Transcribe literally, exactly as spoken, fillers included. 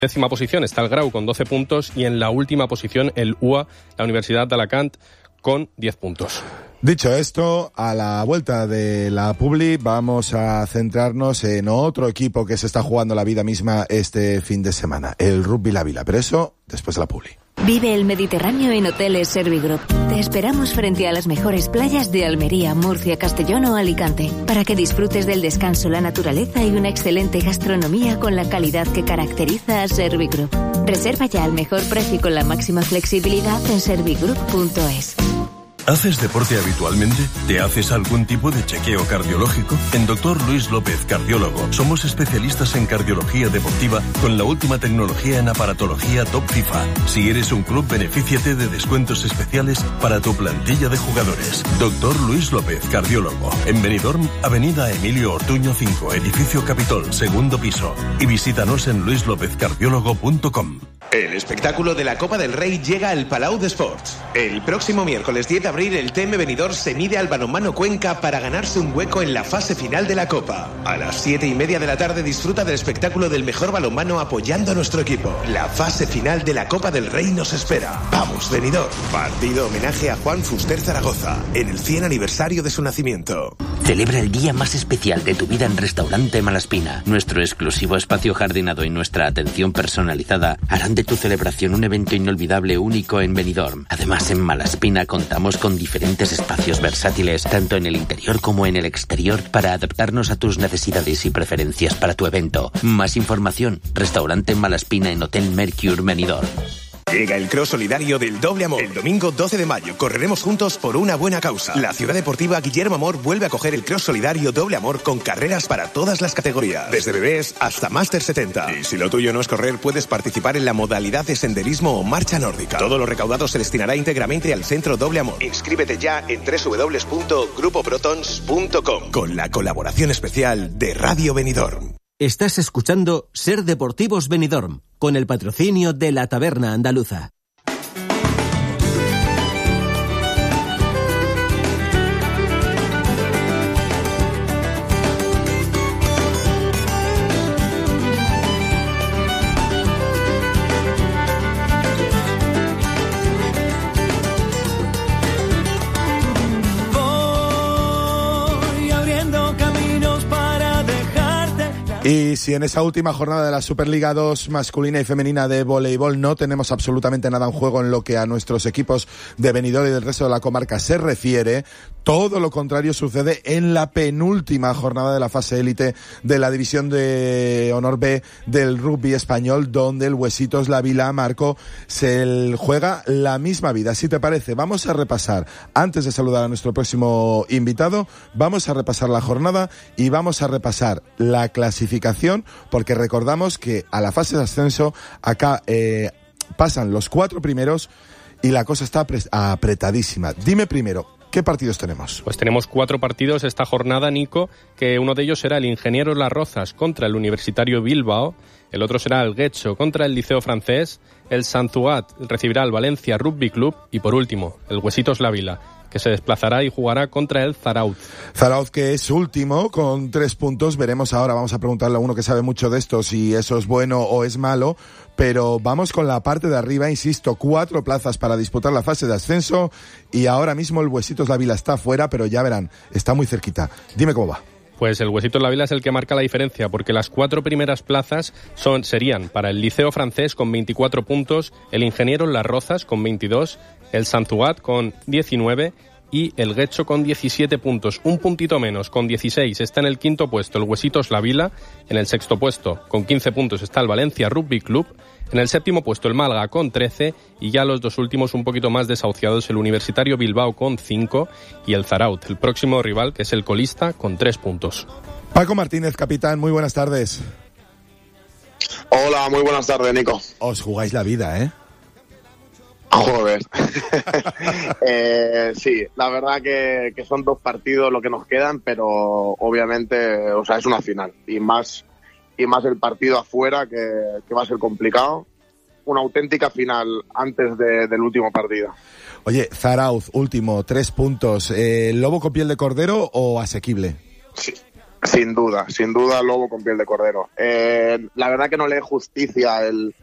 décima posición está el Grau con doce puntos y en la última posición el U A, la Universidad de Alacant, con diez puntos. Dicho esto, a la vuelta de la Publi vamos a centrarnos en otro equipo que se está jugando la vida misma este fin de semana, el Rugby La Vila, pero eso después de la Publi. Vive el Mediterráneo en Hoteles Servigroup. Te esperamos frente a las mejores playas de Almería, Murcia, Castellón o Alicante, para que disfrutes del descanso, la naturaleza y una excelente gastronomía con la calidad que caracteriza a Servigroup. Reserva ya al mejor precio y con la máxima flexibilidad en servigroup punto es. ¿Haces deporte habitualmente? ¿Te haces algún tipo de chequeo cardiológico? En Doctor Luis López, cardiólogo, somos especialistas en cardiología deportiva con la última tecnología en aparatología Top FIFA. Si eres un club, benefíciate de descuentos especiales para tu plantilla de jugadores. Doctor Luis López, cardiólogo. En Benidorm, Avenida Emilio Ortuño cinco, Edificio Capitol, segundo piso. Y visítanos en luis lópez cardiólogo punto com. El espectáculo de la Copa del Rey llega al Palau d'Esports. El próximo miércoles diez de abril el T M Benidorm se mide al Balonmano Cuenca para ganarse un hueco en la fase final de la Copa. A las siete y media de la tarde disfruta del espectáculo del mejor balonmano apoyando a nuestro equipo. La fase final de la Copa del Rey nos espera. ¡Vamos, Benidorm! Partido homenaje a Juan Fuster Zaragoza, en el cien aniversario de su nacimiento. Celebra el día más especial de tu vida en Restaurante Malaspina. Nuestro exclusivo espacio jardinado y nuestra atención personalizada harán de tu celebración un evento inolvidable único en Benidorm. Además, en Malaspina contamos con diferentes espacios versátiles, tanto en el interior como en el exterior, para adaptarnos a tus necesidades y preferencias para tu evento. Más información, Restaurante Malaspina en Hotel Mercure Benidorm. Llega el Cross Solidario del Doble Amor. El domingo doce de mayo correremos juntos por una buena causa. La Ciudad Deportiva Guillermo Amor vuelve a coger el Cross Solidario Doble Amor con carreras para todas las categorías, desde bebés hasta Máster setenta. Y si lo tuyo no es correr, puedes participar en la modalidad de senderismo o marcha nórdica. Todo lo recaudado se destinará íntegramente al Centro Doble Amor. Inscríbete ya en doble u doble u doble u punto grupo protons punto com con la colaboración especial de Radio Benidorm. Estás escuchando Ser Deportivos Benidorm, con el patrocinio de la Taberna Andaluza. Y si en esa última jornada de la Superliga dos masculina y femenina de voleibol no tenemos absolutamente nada en juego en lo que a nuestros equipos de Benidorm y del resto de la comarca se refiere, todo lo contrario sucede en la penúltima jornada de la fase élite de la División de Honor B del rugby español, donde el Huesitos La Vila, Marco, se juega la misma vida. Si te parece, vamos a repasar, antes de saludar a nuestro próximo invitado, vamos a repasar la jornada y vamos a repasar la clasificación, porque recordamos que a la fase de ascenso acá eh, pasan los cuatro primeros y la cosa está apretadísima. Dime primero, ¿qué partidos tenemos? Pues tenemos cuatro partidos esta jornada, Nico, que uno de ellos será el Ingeniero Las Rozas contra el Universitario Bilbao, el otro será el Guecho contra el Liceo Francés, el Sant Cugat recibirá al Valencia Rugby Club y por último, el Huesitos La Vila, que se desplazará y jugará contra el Zarauz. Zarauz, que es último con tres puntos. Veremos ahora, vamos a preguntarle a uno que sabe mucho de esto si eso es bueno o es malo, pero vamos con la parte de arriba, insisto, cuatro plazas para disputar la fase de ascenso y ahora mismo el Huesitos La Vila está fuera, pero ya verán, está muy cerquita. Dime cómo va. Pues el Huesitos La Vila es el que marca la diferencia, porque las cuatro primeras plazas son serían para el Liceo Francés con veinticuatro puntos, el Ingeniero Las Rozas con veintidós, el Sant Cugat con diecinueve y el Guecho con diecisiete puntos, un puntito menos, con dieciséis está en el quinto puesto el Huesitos La Vila, en el sexto puesto con quince puntos está el Valencia Rugby Club, en el séptimo puesto el Málaga con trece y ya los dos últimos un poquito más desahuciados el Universitario Bilbao con cinco y el Zarauz, el próximo rival que es el colista con tres puntos. Paco Martínez, capitán, muy buenas tardes. Hola, muy buenas tardes, Nico. Os jugáis la vida, ¿eh? Joder. eh, sí, la verdad que, que son dos partidos lo que nos quedan, pero obviamente, o sea, es una final y más y más el partido afuera que, que va a ser complicado. Una auténtica final antes de, del último partido. Oye, Zarauz, último, tres puntos. Eh, ¿Lobo con piel de cordero o asequible? Sí. Sin duda, sin duda, lobo con piel de cordero. Eh, la verdad que no le es justicia el,